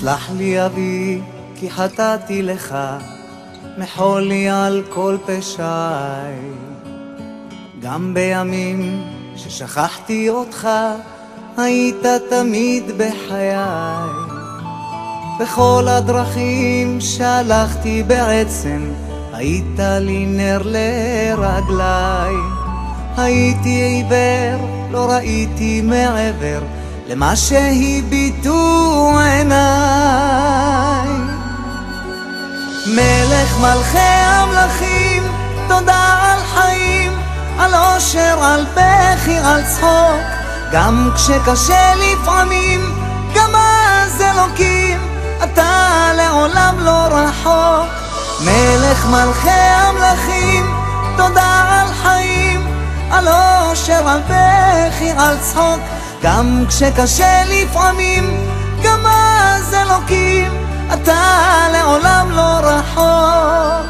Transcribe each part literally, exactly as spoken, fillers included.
סלח לי אבי, כי חטאתי לך, מחול לי על כל פשעי. גם בימים ששכחתי אותך, היית תמיד בחיי. בכל הדרכים שהלכתי בעצם, היית לי נר לרגלי. הייתי עיוור, לא ראיתי מעבר למה שהביטו עיניי. מלך מלכי המלכים, תודה על חיים, על אושר, על בכי, על צחוק. גם כשקשה לפעמים, גם אז אלוקים, אתה לעולם לא רחוק. מלך מלכי המלכים, תודה על חיים, על אושר, על בכי, על צחוק. גם כשקשה לפעמים, גם אז אלוקים, אתה לעולם לא רחוק.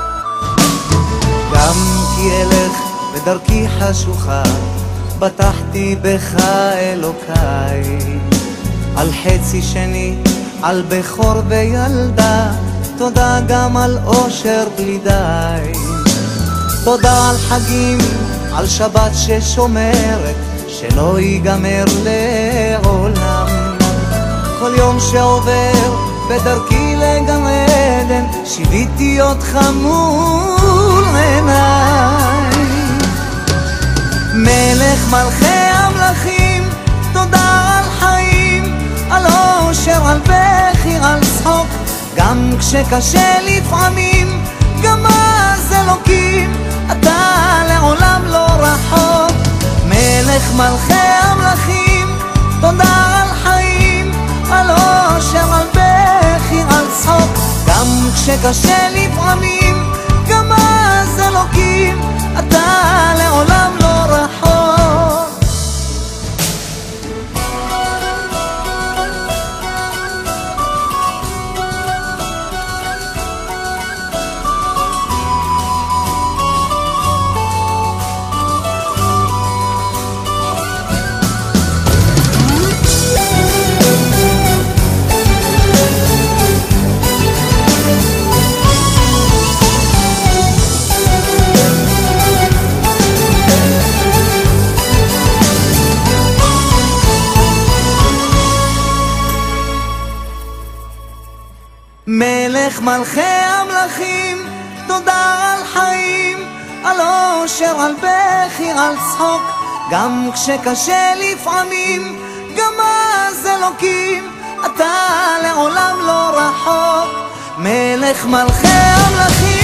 גם כי אלך בדרכי חשוכה, בטחתי בך אלוקיי. על חצי שני, על בכור וילדה, תודה גם על אושר בלי די. תודה על חגים, על שבת ששומרת, שלא ייגמר לעולם. כל יום שעובר בדרכי לגן עדן, שיוויתי אותך מול עיניי. מלך מלכי המלכים, תודה על חיים, על אושר, על בכי, על צחוק. גם כשקשה לפעמים, גם אז אלוקים, אתה לעולם לא רחוק. מלך מלכי המלכים, תודה על חיים, על אושר, על בכי, על צחוק. גם כשקשה לפעמים, גם אז אלוקים, אתה לעולם לא רחוק. מלך מלכי המלכים, תודה על חיים, על אושר, על בכי, על צחוק. גם כשקשה לפעמים, גם אז אלוקים, אתה לעולם לא רחוק. מלך מלכי המלכים